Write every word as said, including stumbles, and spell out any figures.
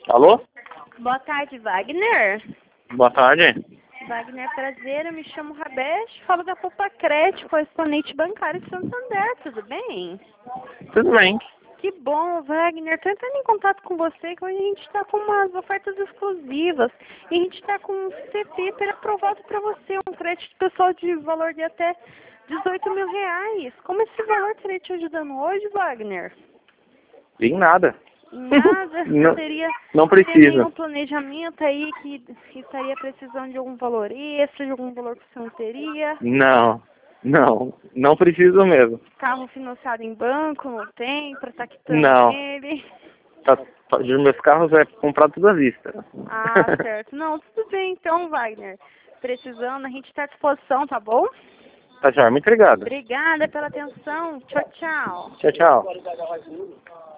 Alô? Boa tarde, Wagner. Boa tarde. Wagner, prazer, eu me chamo Rabeste, falo da Copa Crédito, correspondente bancário de Santander, tudo bem? Tudo bem. Que bom, Wagner, estou entrando em contato com você, que hoje a gente está com umas ofertas exclusivas, e a gente está com um C P P aprovado para você, um crédito pessoal de valor de até dezoito mil reais. Como esse valor estaria te ajudando hoje, Wagner? Em nada. Nada, não, teria, não teria precisa. nenhum planejamento aí que, que estaria precisando de algum valor extra, de algum valor que você não teria? Não, não, não preciso mesmo. Carro financiado em banco, não tem, para estar quitando Não. ele? Tá, tá, os meus carros é comprar tudo à vista. Ah, certo. Não, tudo bem então, Wagner. Precisando, a gente está à disposição, tá bom? Tá, já, muito obrigado. Obrigada pela atenção. Tchau, tchau. Tchau, tchau.